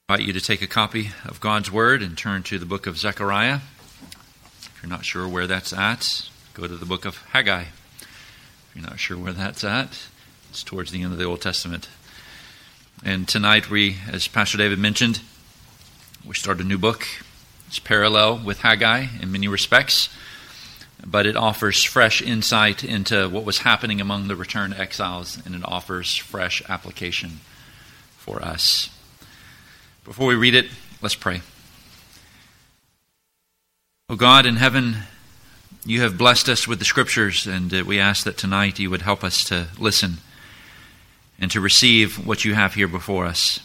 I invite you to take a copy of God's Word and turn to the book of Zechariah. If you're not sure where that's at, go to the book of Haggai. If you're not sure where that's at, it's towards the end of the Old Testament. And tonight we, as Pastor David mentioned, we start a new book. It's parallel with Haggai in many respects, but it offers fresh insight into what was happening among the returned exiles, and it offers fresh application for us. Before we read it, let's pray. O God in heaven, you have blessed us with the Scriptures, and we ask that tonight you would help us to listen and to receive what you have here before us,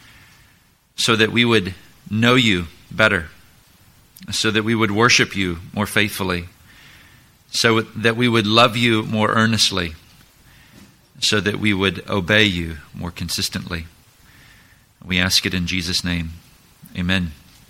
so that we would know you better, so that we would worship you more faithfully, so that we would love you more earnestly, so that we would obey you more consistently. We ask it in Jesus' name. Amen.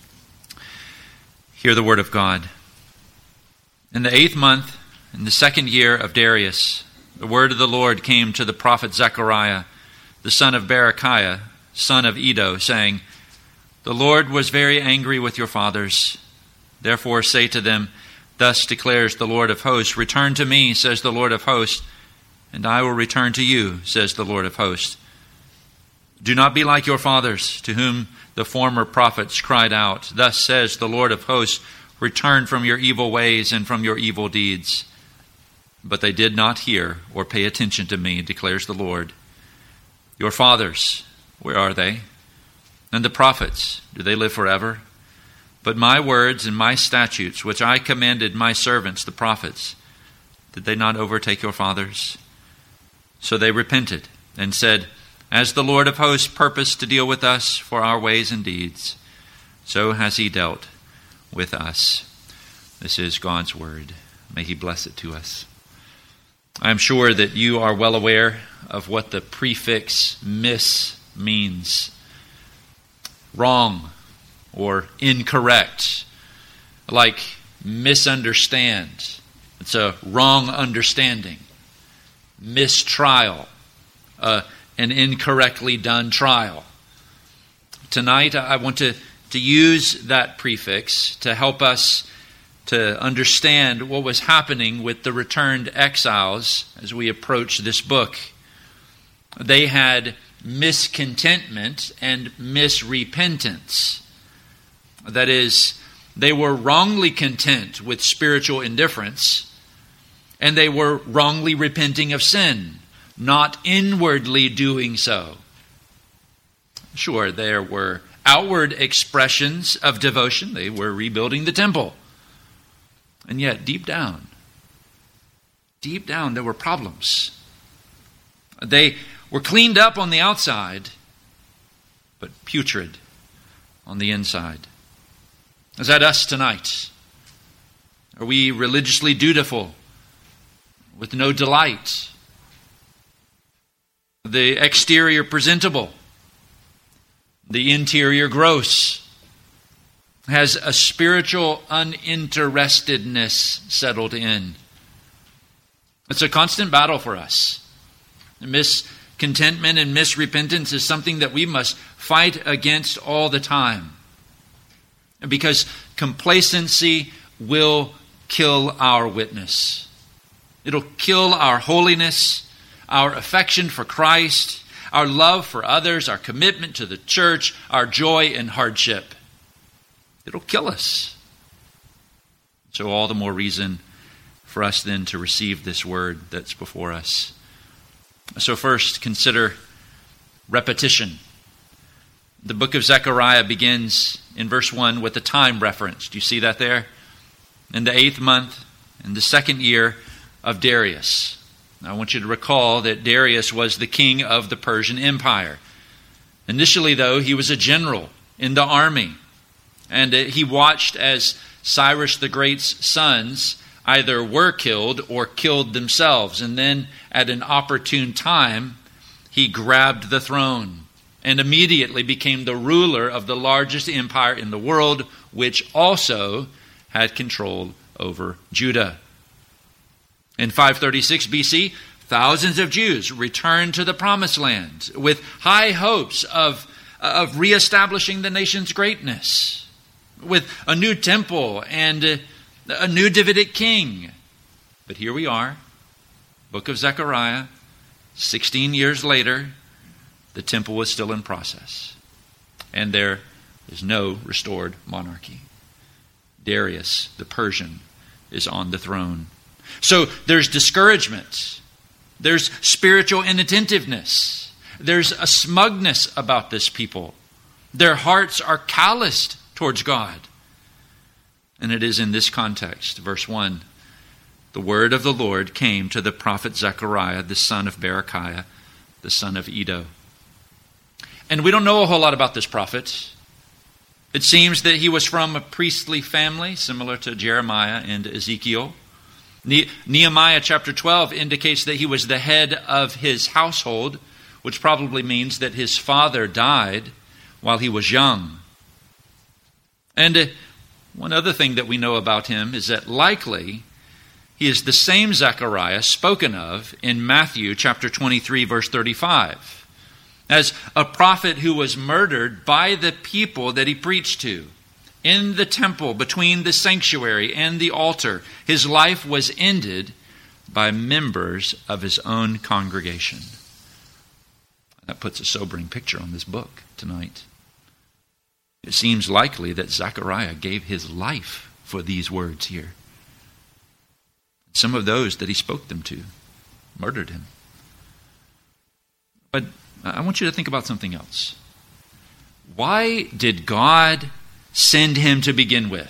Hear the word of God. In the 8th month, in the 2nd year of Darius, the word of the Lord came to the prophet Zechariah, the son of Berechiah, son of Iddo, saying, "The Lord was very angry with your fathers. Therefore say to them, Thus declares the Lord of hosts, Return to me, says the Lord of hosts, and I will return to you, says the Lord of hosts. Do not be like your fathers, to whom the former prophets cried out, Thus says the Lord of hosts, Return from your evil ways and from your evil deeds. But they did not hear or pay attention to me, declares the Lord. Your fathers, where are they? And the prophets, do they live forever? But my words and my statutes, which I commanded my servants, the prophets, did they not overtake your fathers? So they repented and said, As the Lord of hosts purposed to deal with us for our ways and deeds, so has he dealt with us." This is God's word. May he bless it to us. I am sure that you are well aware of what the prefix "mis" means. Wrong or incorrect, like misunderstand. It's a wrong understanding. Mistrial, an incorrectly done trial. Tonight I want to use that prefix to help us to understand what was happening with the returned exiles as we approach this book. They had miscontentment and misrepentance. That is, they were wrongly content with spiritual indifference, and they were wrongly repenting of sin, not inwardly doing so. Sure, there were outward expressions of devotion. They were rebuilding the temple. And yet, deep down, there were problems. They were cleaned up on the outside, but putrid on the inside. Is that us tonight? Are we religiously dutiful with no delight? The exterior presentable, the interior gross? Has a spiritual uninterestedness settled in? It's a constant battle for us. Miscontentment and misrepentance is something that we must fight against all the time, because complacency will kill our witness. It'll kill our holiness, our affection for Christ, our love for others, our commitment to the church, our joy in hardship. It'll kill us. So all the more reason for us then to receive this word that's before us. So first, consider repetition. The book of Zechariah begins in verse 1 with a time reference. Do you see that there? In the 8th month, in the 2nd year of Darius. Now, I want you to recall that Darius was the king of the Persian Empire. Initially, though, he was a general in the army. And he watched as Cyrus the Great's sons either were killed or killed themselves. And then at an opportune time, he grabbed the throne and immediately became the ruler of the largest empire in the world, which also had control over Judah. In 536 BC, thousands of Jews returned to the Promised Land with high hopes of of reestablishing the nation's greatness with a new temple and a new Davidic king. But here we are, book of Zechariah, 16 years later, the temple was still in process. And there is no restored monarchy. Darius, the Persian, is on the throne. So there's discouragement. There's spiritual inattentiveness. There's a smugness about this people. Their hearts are calloused towards God. And it is in this context, verse 1, the word of the Lord came to the prophet Zechariah, the son of Berechiah, the son of Iddo. And we don't know a whole lot about this prophet. It seems that he was from a priestly family, similar to Jeremiah and Ezekiel. Nehemiah chapter 12 indicates that he was the head of his household, which probably means that his father died while he was young. And one other thing that we know about him is that likely he is the same Zechariah spoken of in Matthew chapter 23, verse 35, as a prophet who was murdered by the people that he preached to. In the temple, between the sanctuary and the altar, his life was ended by members of his own congregation. That puts a sobering picture on this book tonight. It seems likely that Zechariah gave his life for these words here. Some of those that he spoke them to murdered him. But I want you to think about something else. Why did God send him to begin with?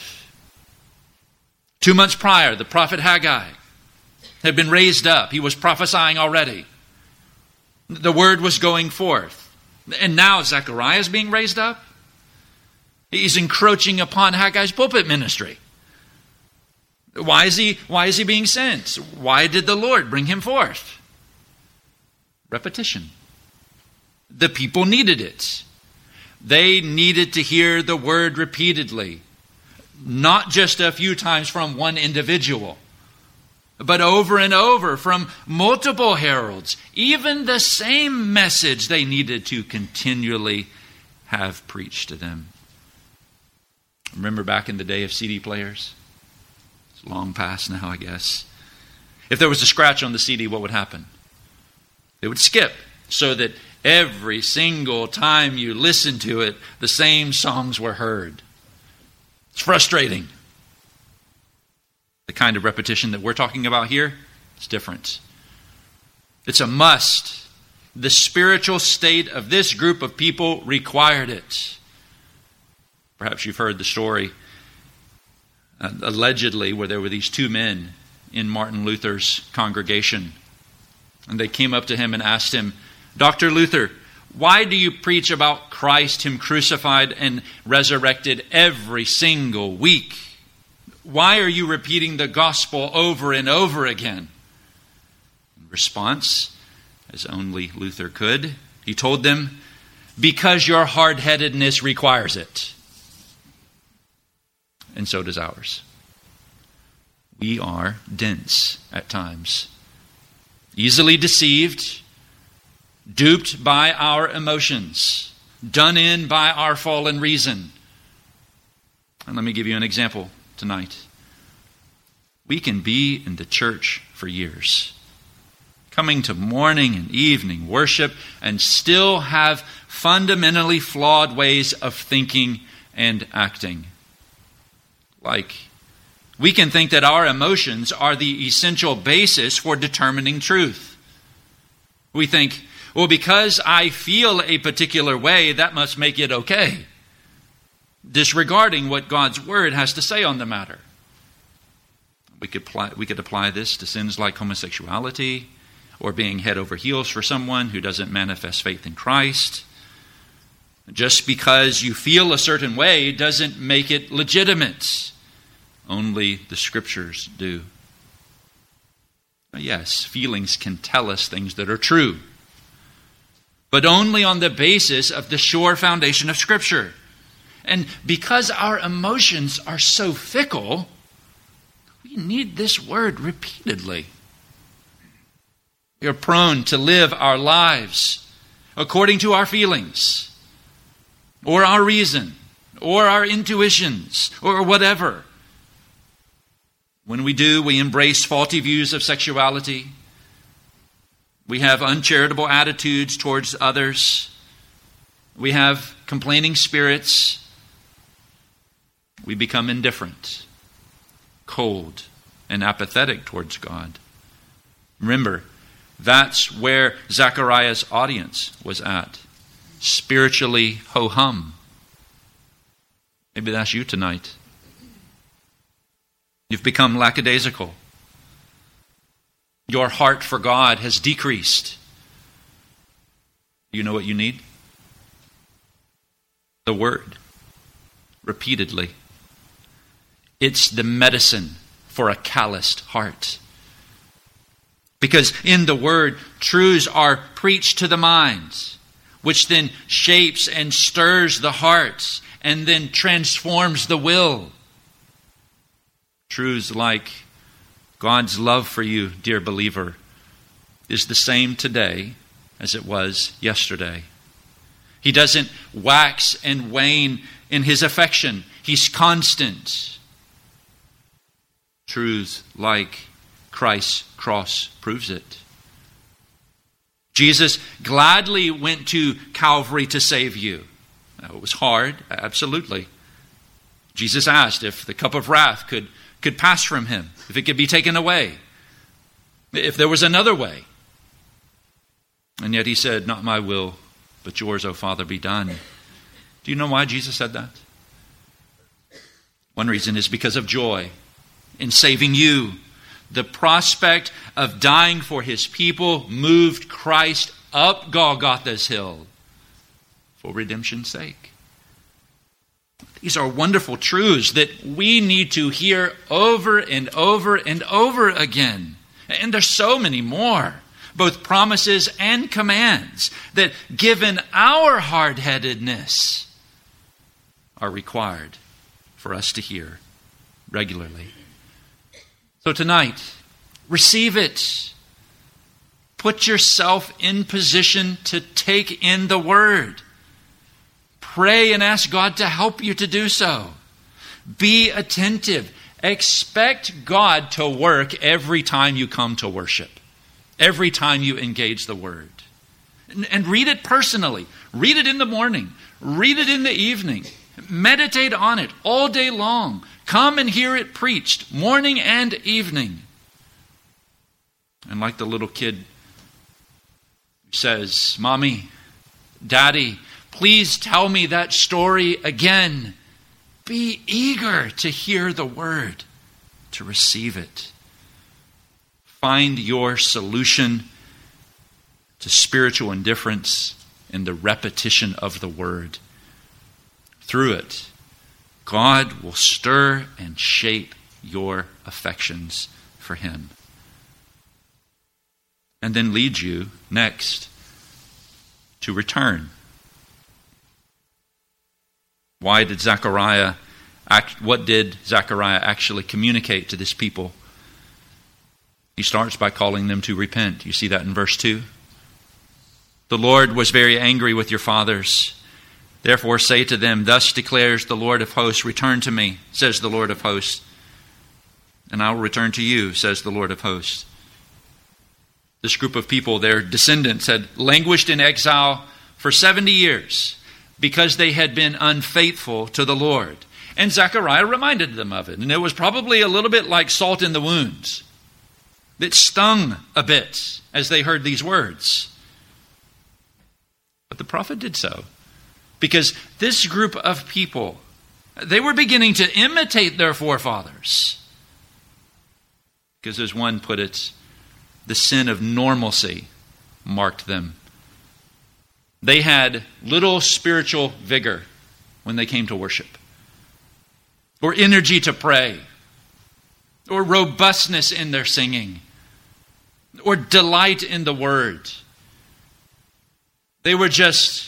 2 months prior, the prophet Haggai had been raised up. He was prophesying already. The word was going forth. And now Zechariah is being raised up. He's encroaching upon Haggai's pulpit ministry. Why is he being sent? Why did the Lord bring him forth? Repetition. The people needed it. They needed to hear the word repeatedly, not just a few times from one individual, but over and over from multiple heralds. Even the same message they needed to continually have preached to them. Remember back in the day of CD players? It's long past now, I guess. If there was a scratch on the CD, what would happen? It would skip so that every single time you listened to it, the same songs were heard. It's frustrating. The kind of repetition that we're talking about here is different. It's a must. The spiritual state of this group of people required it. Perhaps you've heard the story, allegedly, where there were these 2 men in Martin Luther's congregation. And they came up to him and asked him, Dr. Luther, why do you preach about Christ, Him crucified and resurrected every single week? Why are you repeating the gospel over and over again? In response, as only Luther could, he told them, because your hard-headedness requires it. And so does ours. We are dense at times, easily deceived, duped by our emotions, done in by our fallen reason. And let me give you an example tonight. We can be in the church for years, coming to morning and evening worship, and still have fundamentally flawed ways of thinking and acting. Like, we can think that our emotions are the essential basis for determining truth. We think, well, because I feel a particular way, that must make it okay, disregarding what God's Word has to say on the matter. We could apply this to sins like homosexuality or being head over heels for someone who doesn't manifest faith in Christ. Just because you feel a certain way doesn't make it legitimate. Only the Scriptures do. Yes, feelings can tell us things that are true, but only on the basis of the sure foundation of Scripture. And because our emotions are so fickle, we need this word repeatedly. We are prone to live our lives according to our feelings, or our reason, or our intuitions, or whatever. When we do, we embrace faulty views of sexuality. We have uncharitable attitudes towards others. We have complaining spirits. We become indifferent, cold, and apathetic towards God. Remember, that's where Zechariah's audience was at. Spiritually ho-hum. Maybe that's you tonight. You've become lackadaisical. Your heart for God has decreased. You know what you need? The Word. Repeatedly. It's the medicine for a calloused heart. Because in the Word, truths are preached to the minds, which then shapes and stirs the hearts, and then transforms the will. Truths like God's love for you, dear believer, is the same today as it was yesterday. He doesn't wax and wane in his affection. He's constant. Truths like Christ's cross proves it. Jesus gladly went to Calvary to save you. Now, it was hard, absolutely. Jesus asked if the cup of wrath could pass from him, if it could be taken away, if there was another way. And yet he said, not my will, but yours, O Father, be done. Do you know why Jesus said that? One reason is because of joy in saving you. The prospect of dying for his people moved Christ up Golgotha's hill for redemption's sake. These are wonderful truths that we need to hear over and over and over again. And there's so many more, both promises and commands, that given our hard-headedness are required for us to hear regularly. So tonight, receive it. Put yourself in position to take in the Word. Pray and ask God to help you to do so. Be attentive. Expect God to work every time you come to worship, every time you engage the Word. And read it personally. Read it in the morning. Read it in the evening. Meditate on it all day long. Come and hear it preached morning and evening. And like the little kid who says, Mommy, Daddy, please tell me that story again. Be eager to hear the Word, to receive it. Find your solution to spiritual indifference in the repetition of the Word. Through it, God will stir and shape your affections for Him. And then lead you next to return. What did Zechariah actually communicate to this people? He starts by calling them to repent. You see that in verse 2. The Lord was very angry with your fathers. Therefore say to them, thus declares the Lord of hosts, return to me, says the Lord of hosts, and I will return to you, says the Lord of hosts. This group of people, their descendants, had languished in exile for 70 years because they had been unfaithful to the Lord. And Zechariah reminded them of it. And it was probably a little bit like salt in the wounds. It stung a bit as they heard these words. But the prophet did so, because this group of people, they were beginning to imitate their forefathers. Because as one put it, the sin of normalcy marked them. They had little spiritual vigor when they came to worship, or energy to pray, or robustness in their singing, or delight in the Word. They were just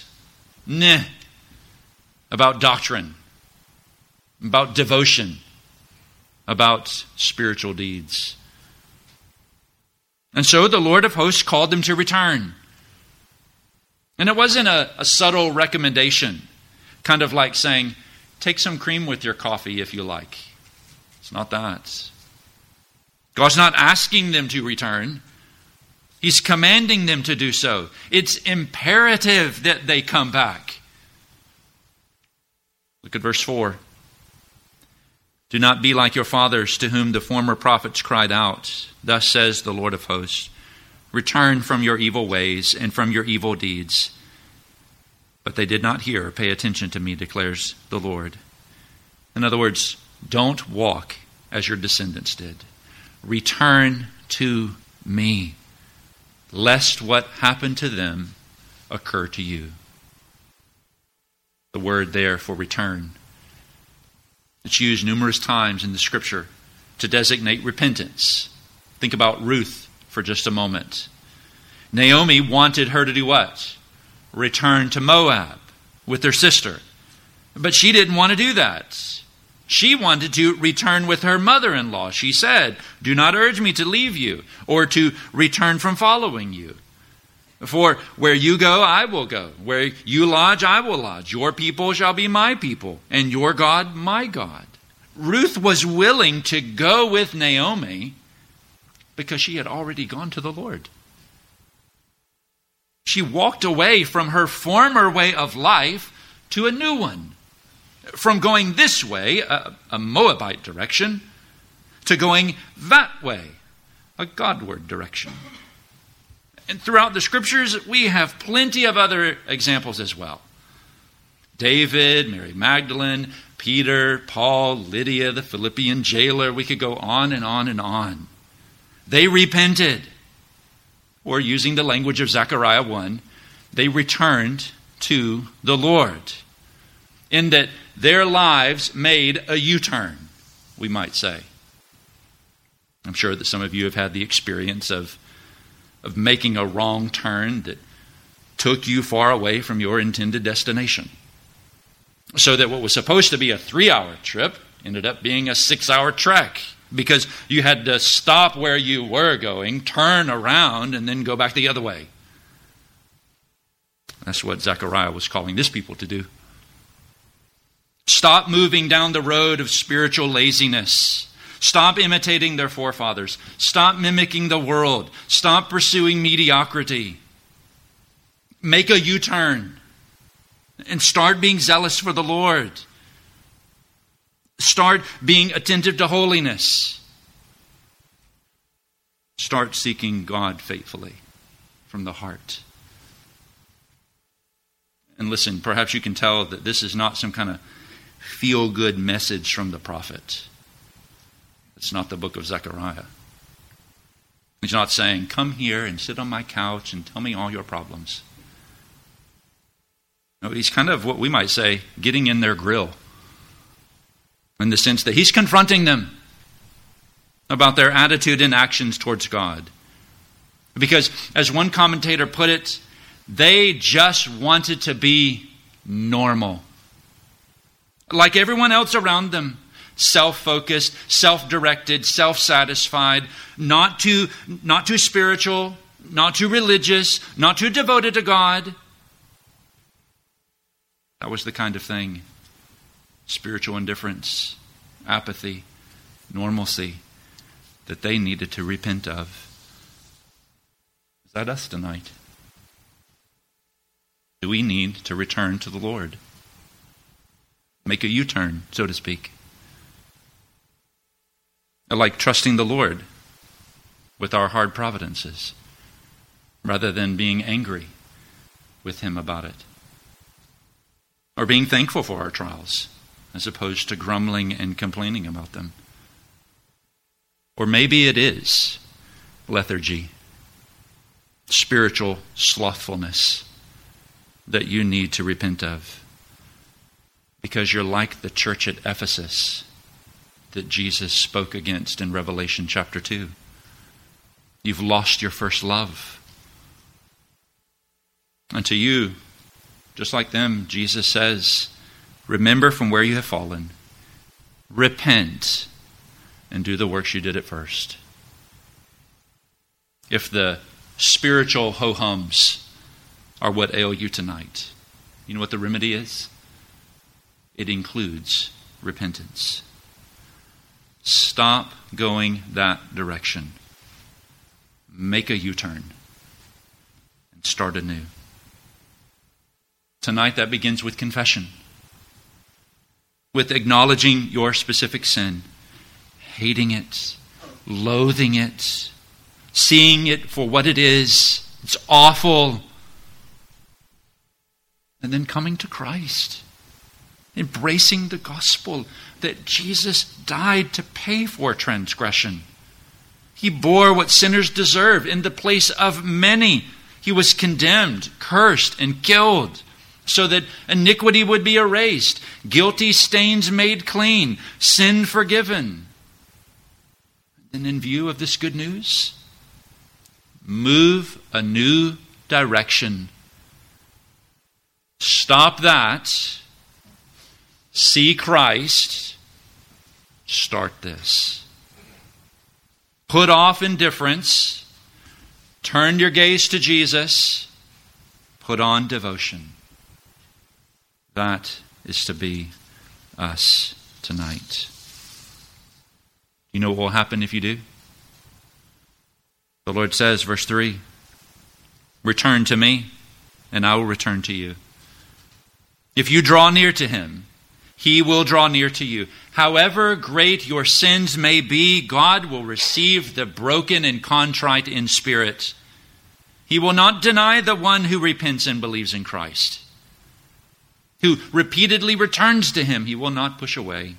about doctrine, about devotion, about spiritual deeds. And so the Lord of hosts called them to return. And it wasn't a subtle recommendation. kind of like saying, take some cream with your coffee if you like. It's not that. God's not asking them to return. He's commanding them to do so. It's imperative that they come back. Look at verse 4. Do not be like your fathers, to whom the former prophets cried out. Thus says the Lord of hosts, return from your evil ways and from your evil deeds. But they did not hear or pay attention to me, declares the Lord. In other words, don't walk as your descendants did. Return to me, lest what happened to them occur to you. The word there for return, it's used numerous times in the Scripture to designate repentance. Think about Ruth for just a moment. Naomi wanted her to do what? Return to Moab with her sister. But she didn't want to do that. She wanted to return with her mother-in-law. She said, do not urge me to leave you or to return from following you. For where you go, I will go. Where you lodge, I will lodge. Your people shall be my people, and your God, my God. Ruth was willing to go with Naomi because she had already gone to the Lord. She walked away from her former way of life to a new one. From going this way, a Moabite direction, to going that way, a Godward direction. And throughout the Scriptures, we have plenty of other examples as well. David, Mary Magdalene, Peter, Paul, Lydia, the Philippian jailer. We could go on and on and on. They repented. Or using the language of Zechariah 1, they returned to the Lord. In that their lives made a U-turn, we might say. I'm sure that some of you have had the experience of making a wrong turn that took you far away from your intended destination. So that what was supposed to be a 3-hour trip ended up being a 6-hour trek because you had to stop where you were going, turn around, and then go back the other way. That's what Zechariah was calling this people to do. Stop moving down the road of spiritual laziness. Stop imitating their forefathers. Stop mimicking the world. Stop pursuing mediocrity. Make a U-turn and start being zealous for the Lord. Start being attentive to holiness. Start seeking God faithfully from the heart. And listen, perhaps you can tell that this is not some kind of feel-good message from the prophet. It's not the book of Zechariah. He's not saying, come here and sit on my couch and tell me all your problems. No, he's kind of what we might say, getting in their grill. In the sense that he's confronting them about their attitude and actions towards God. Because, as one commentator put it, they just wanted to be normal. Like everyone else around them. Self-focused, self-directed, self-satisfied, not too spiritual, not too religious, not too devoted to God. That was the kind of thing. Spiritual indifference, apathy, normalcy that they needed to repent of. Is that us tonight? Do we need to return to the Lord? Make a U-turn, so to speak. Like trusting the Lord with our hard providences, rather than being angry with Him about it. Or being thankful for our trials, as opposed to grumbling and complaining about them. Or maybe it is lethargy, spiritual slothfulness that you need to repent of. Because you're like the church at Ephesus that Jesus spoke against in Revelation chapter 2. You've lost your first love. And to you, just like them, Jesus says, remember from where you have fallen, repent, and do the works you did at first. If the spiritual ho-hums are what ail you tonight, you know what the remedy is? it includes repentance. Stop going that direction. Make a U-turn and start anew. Tonight that begins with confession, with acknowledging your specific sin, hating it, loathing it, seeing it for what it is. It's awful. And then coming to Christ, embracing the gospel that Jesus died to pay for transgression. He bore what sinners deserve in the place of many. He was condemned, cursed, and killed so that iniquity would be erased, guilty stains made clean, sin forgiven. And in view of this good news, move a new direction. Stop that. See Christ. Start this. Put off indifference. Turn your gaze to Jesus. Put on devotion. That is to be us tonight. You know what will happen if you do? The Lord says, verse 3, return to me, and I will return to you. If you draw near to him, he will draw near to you. However great your sins may be, God will receive the broken and contrite in spirit. He will not deny the one who repents and believes in Christ, who repeatedly returns to him. He will not push away.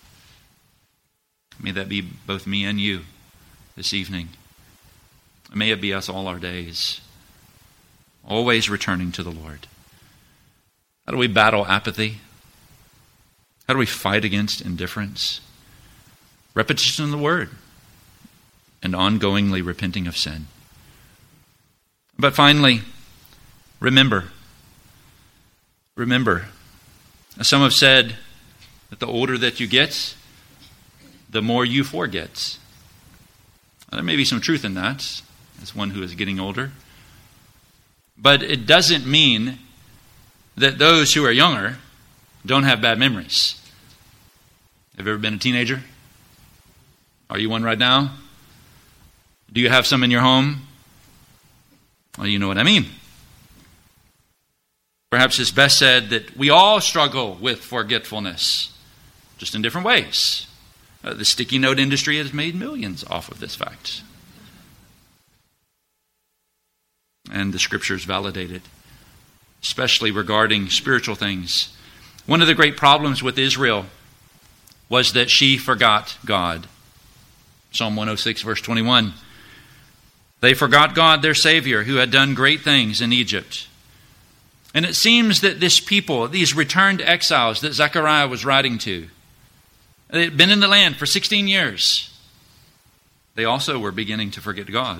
May that be both me and you this evening. May it be us all our days, always returning to the Lord. How do we battle apathy? How do we fight against indifference? Repetition of the word and ongoingly repenting of sin. But finally, remember. Some have said that the older that you get, the more you forget. There may be some truth in that, as one who is getting older. But it doesn't mean that those who are younger don't have bad memories. Have you ever been a teenager? Are you one right now? Do you have some in your home? Well, you know what I mean. Perhaps it's best said that we all struggle with forgetfulness, just in different ways. The sticky note industry has made millions off of this fact. And the scriptures validate it, especially regarding spiritual things. One of the great problems with Israel was that she forgot God. Psalm 106, verse 21. They forgot God, their Savior, who had done great things in Egypt. And it seems that this people, these returned exiles that Zechariah was writing to, they had been in the land for 16 years. They also were beginning to forget God.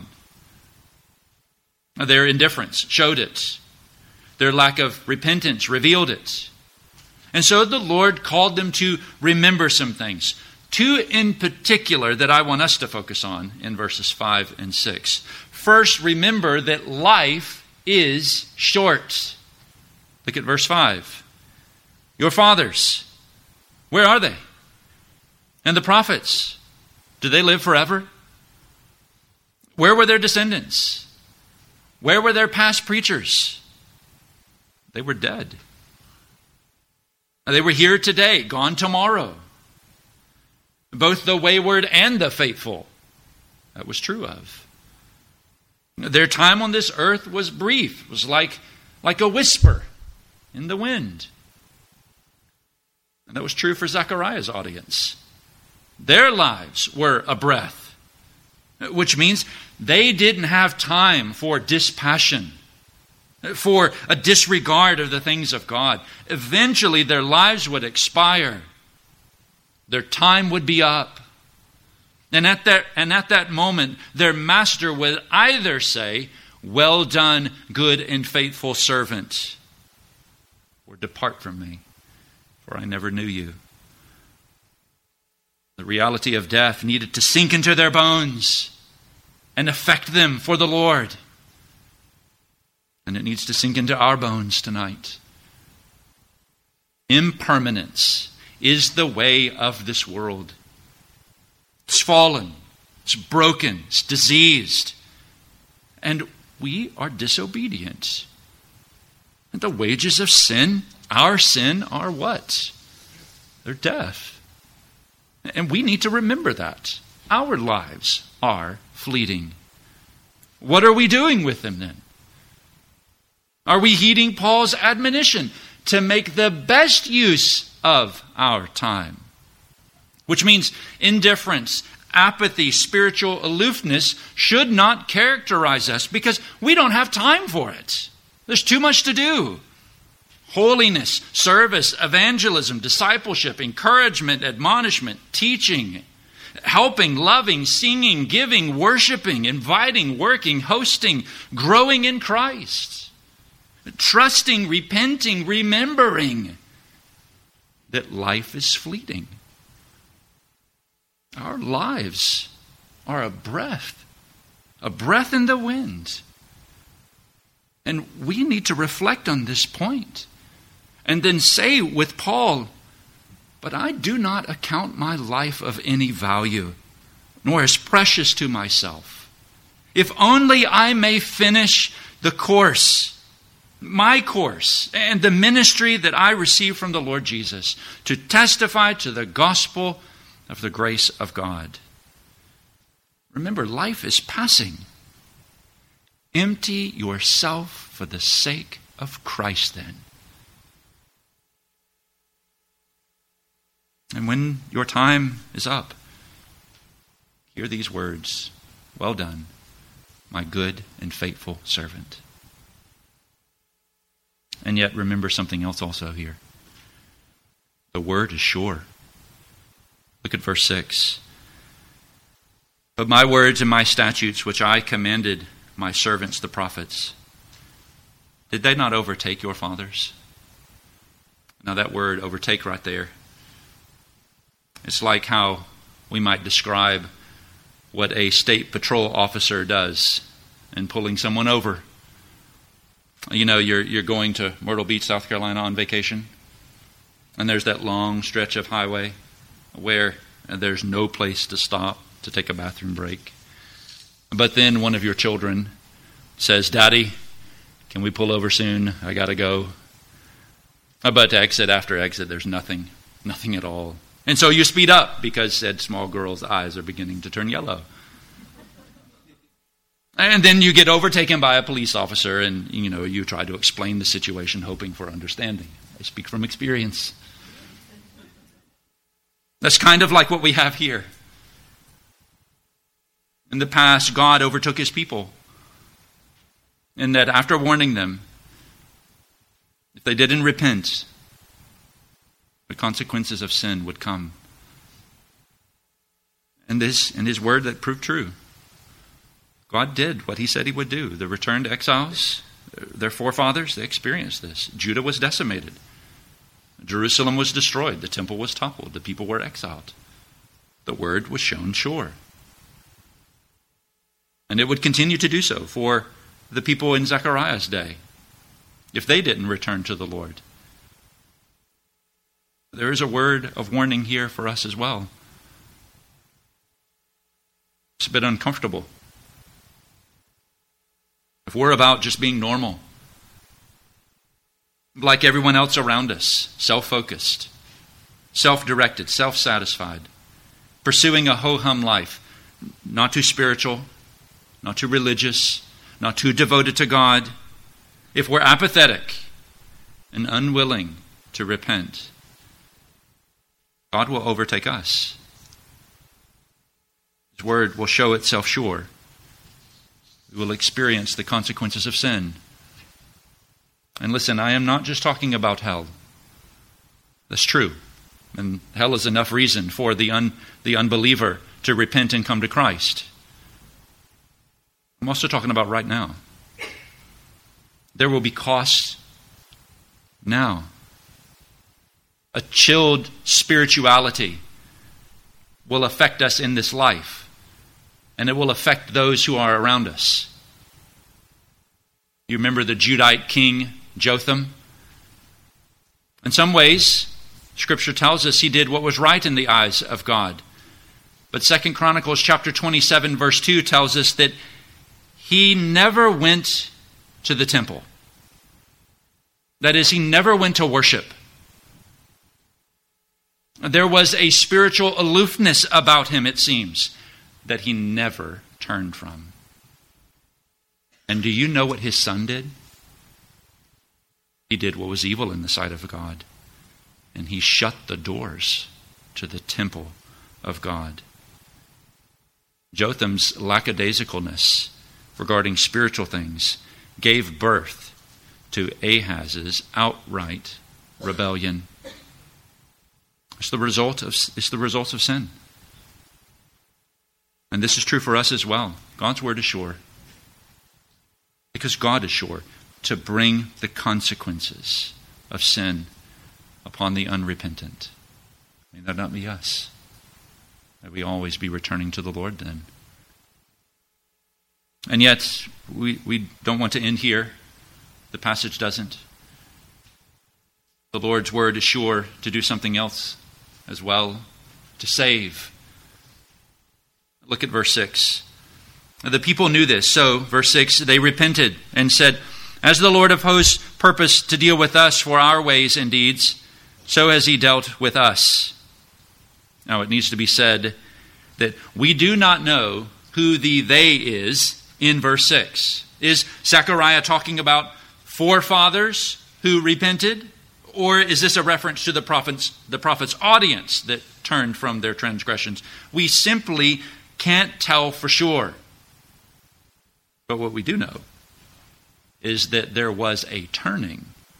Their indifference showed it. Their lack of repentance revealed it. And so the Lord called them to remember some things. Two in particular that I want us to focus on in verses 5 and 6. First, remember that life is short. Look at verse 5. Your fathers, where are they? And the prophets, do they live forever? Where were their descendants? Where were their past preachers? They were dead. They were here today, gone tomorrow. Both the wayward and the faithful. That was true of. Their time on this earth was brief. It was like a whisper in the wind. And that was true for Zechariah's audience. Their lives were a breath, which means they didn't have time for dispassion, for a disregard of the things of God. Eventually their lives would expire. Their time would be up. And at that moment, their master would either say, well done, good and faithful servant, or depart from me, for I never knew you. The reality of death needed to sink into their bones and affect them for the Lord. And it needs to sink into our bones tonight. Impermanence is the way of this world. It's fallen, it's broken, it's diseased, and we are disobedient. And the wages of sin, our sin, are what? They're death. And we need to remember that. Our lives are fleeting. What are we doing with them then? Are we heeding Paul's admonition to make the best use of our time? Which means indifference, apathy, spiritual aloofness should not characterize us because we don't have time for it. There's too much to do. Holiness, service, evangelism, discipleship, encouragement, admonishment, teaching, helping, loving, singing, giving, worshiping, inviting, working, hosting, growing in Christ, trusting, repenting, remembering that life is fleeting. Our lives are a breath in the wind. And we need to reflect on this point and then say with Paul, but I do not account my life of any value, nor as precious to myself, if only I may finish the course, my course, and the ministry that I received from the Lord Jesus, to testify to the gospel of the grace of God. Remember, life is passing. Empty yourself for the sake of Christ then. And when your time is up, hear these words, well done, my good and faithful servant. And yet remember something else also here. The word is sure. Look at verse 6. But my words and my statutes, which I commanded my servants, the prophets, did they not overtake your fathers? Now that word overtake right there, it's like how we might describe what a state patrol officer does in pulling someone over. You know, you're going to Myrtle Beach, South Carolina on vacation, and there's that long stretch of highway where there's no place to stop to take a bathroom break. But then one of your children says, Daddy, can we pull over soon? I got to go. But exit after exit, there's nothing at all. And so you speed up because said small girl's eyes are beginning to turn yellow. And then you get overtaken by a police officer and, you try to explain the situation hoping for understanding. I speak from experience. That's kind of like what we have here. In the past, God overtook his people. And that after warning them, if they didn't repent, the consequences of sin would come. And his word that proved true. God did what he said he would do. The returned exiles, their forefathers, they experienced this. Judah was decimated. Jerusalem was destroyed. The temple was toppled. The people were exiled. The word was shown sure. And it would continue to do so for the people in Zechariah's day, if they didn't return to the Lord. There is a word of warning here for us as well. It's a bit uncomfortable. If we're about just being normal, like everyone else around us, self-focused, self-directed, self-satisfied, pursuing a ho-hum life, not too spiritual, not too religious, not too devoted to God, if we're apathetic and unwilling to repent, God will overtake us. His word will show itself sure. We will experience the consequences of sin. And listen, I am not just talking about hell. That's true. And hell is enough reason for the unbeliever to repent and come to Christ. I'm also talking about right now. There will be costs now. A chilled spirituality will affect us in this life. And it will affect those who are around us. You remember the Judite king, Jotham? In some ways, Scripture tells us he did what was right in the eyes of God. But 2 Chronicles chapter 27 verse 2 tells us that he never went to the temple. That is, he never went to worship. There was a spiritual aloofness about him, it seems, that he never turned from. And do you know what his son did? He did what was evil in the sight of God. And he shut the doors to the temple of God. Jotham's lackadaisicalness regarding spiritual things gave birth to Ahaz's outright rebellion. It's the result of sin. And this is true for us as well. God's word is sure. Because God is sure to bring the consequences of sin upon the unrepentant. May that not be us. May we always be returning to the Lord then. And yet, we don't want to end here. The passage doesn't. The Lord's word is sure to do something else as well, to save. Look at verse 6. The people knew this, so, verse 6, they repented and said, "As the Lord of hosts purposed to deal with us for our ways and deeds, so has he dealt with us." Now it needs to be said that we do not know who the they is in verse 6. Is Zechariah talking about forefathers who repented? Or is this a reference to the prophet's audience that turned from their transgressions? We simply can't tell for sure. But what we do know is that there was a turning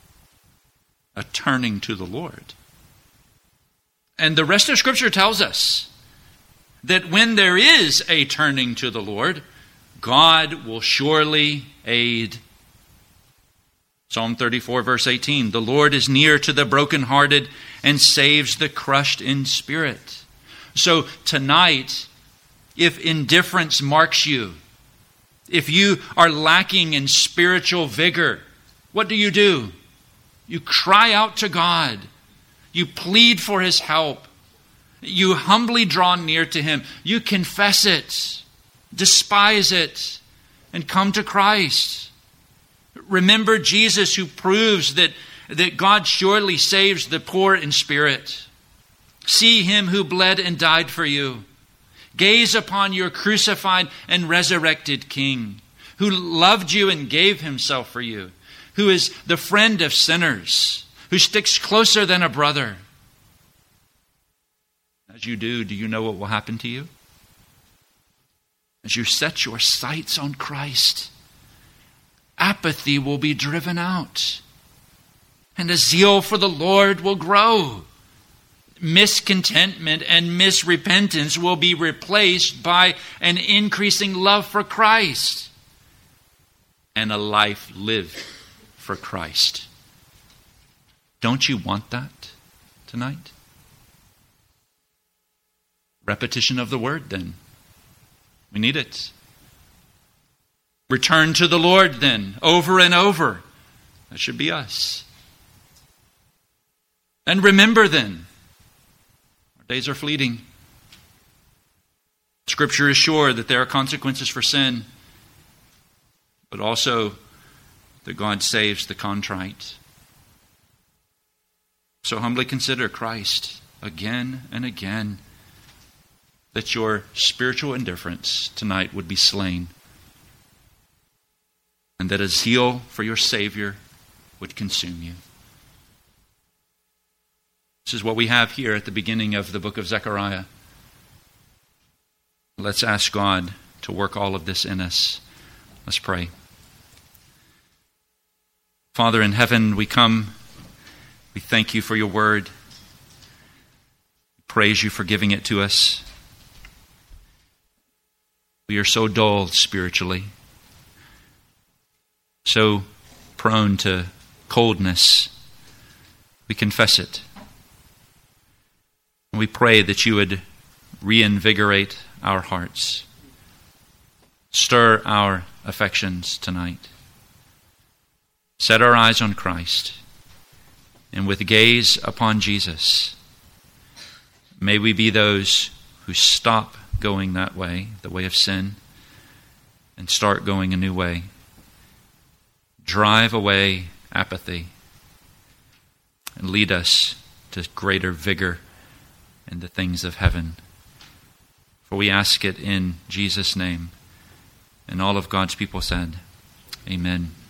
to the Lord. And the rest of Scripture tells us that when there is a turning to the Lord, God will surely aid. Psalm 34 verse 18, "The Lord is near to the brokenhearted and saves the crushed in spirit." So tonight, if indifference marks you, if you are lacking in spiritual vigor, what do? You cry out to God. You plead for his help. You humbly draw near to him. You confess it, despise it, and come to Christ. Remember Jesus, who proves that God surely saves the poor in spirit. See him who bled and died for you. Gaze upon your crucified and resurrected King, who loved you and gave himself for you, who is the friend of sinners, who sticks closer than a brother. As you do you know what will happen to you? As you set your sights on Christ, apathy will be driven out, and a zeal for the Lord will grow. Miscontentment and misrepentance will be replaced by an increasing love for Christ and a life lived for Christ. Don't you want that tonight? Repetition of the word, then. We need it. Return to the Lord, then, over and over. That should be us. And remember, then, our days are fleeting. Scripture is sure that there are consequences for sin, but also that God saves the contrite. So humbly consider Christ again and again, that your spiritual indifference tonight would be slain, and that a zeal for your Savior would consume you. This is what we have here at the beginning of the book of Zechariah. Let's ask God to work all of this in us. Let's pray. Father in heaven, we come. We thank you for your word. We praise you for giving it to us. We are so dull spiritually, so prone to coldness. We confess it. And we pray that you would reinvigorate our hearts. Stir our affections tonight. Set our eyes on Christ. and with gaze upon Jesus. May we be those who stop going that way, the way of sin, and start going a new way. Drive away apathy and lead us to greater vigor in the things of heaven. For we ask it in Jesus' name. And all of God's people said, Amen.